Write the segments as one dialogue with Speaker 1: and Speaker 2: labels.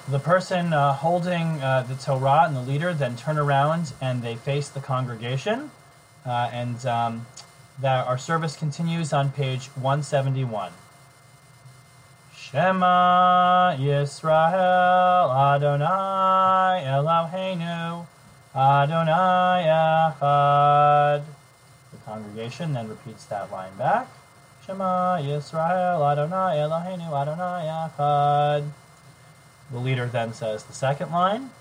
Speaker 1: The person holding the Torah and the leader then turn around and they face the congregation. That our service continues on page 171. Shema Yisrael Adonai Eloheinu Adonai Echad. The congregation then repeats that line back. Shema Yisrael Adonai Eloheinu Adonai Echad. The leader then says the second line.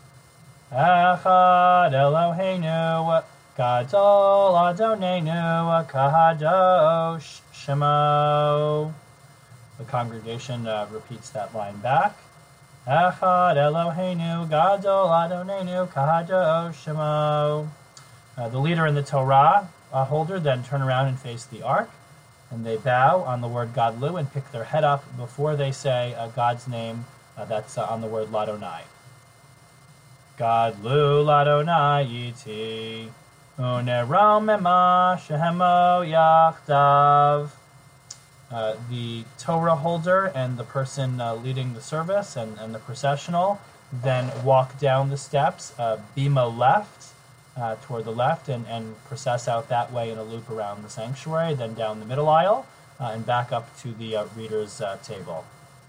Speaker 1: Echad Eloheinu Gadol Adonenu Kadosh Shemo. The congregation repeats that line back. Echad Eloheinu Gadol Adonenu Kadosh Shemo. The leader and the Torah holder then turn around and face the ark, and they bow on the word Gadlu and pick their head up before they say God's name. That's on the word Ladonai. Gadlu Ladonai Yiti Uneromema Shehemo Yachdav. The Torah holder and the person leading the service and the processional then walk down the steps, bima left, toward the left, and process out that way in a loop around the sanctuary, then down the middle aisle, and back up to the reader's table.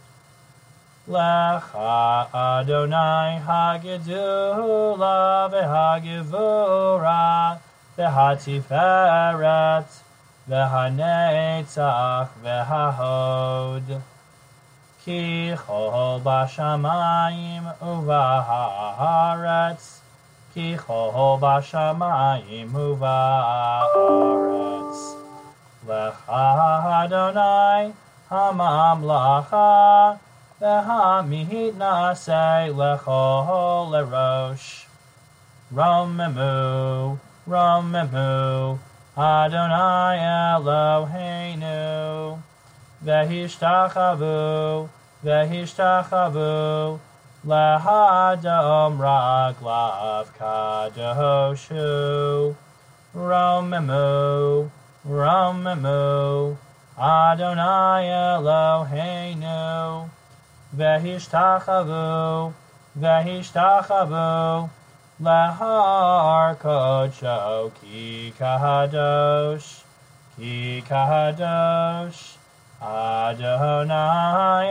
Speaker 1: Lecha Adonai hagedula v'hagevura v'hatiferet v'hanetzach v'hahod ki chol b'shamayim uva'aretz ki chol b'shamayim uva'aretz Lecha Adonai hamamlacha v'hamidnasei lechol lerosh Romemu Romemu Adonai Eloheinu Vehishtachavu Vehishtachavu Lehadom Raglav Kadoshu Romemu Romemu Adonai Eloheinu Vehishtachavu Vehishtachavu Lehar Kodsho Ki Kadosh Adonai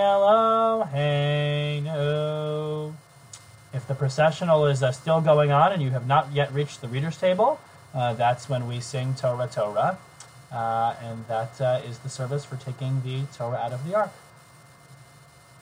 Speaker 1: Eloheinu. If the processional is still going on and you have not yet reached the reader's table, that's when we sing Torah Torah, and that is the service for taking the Torah out of the ark.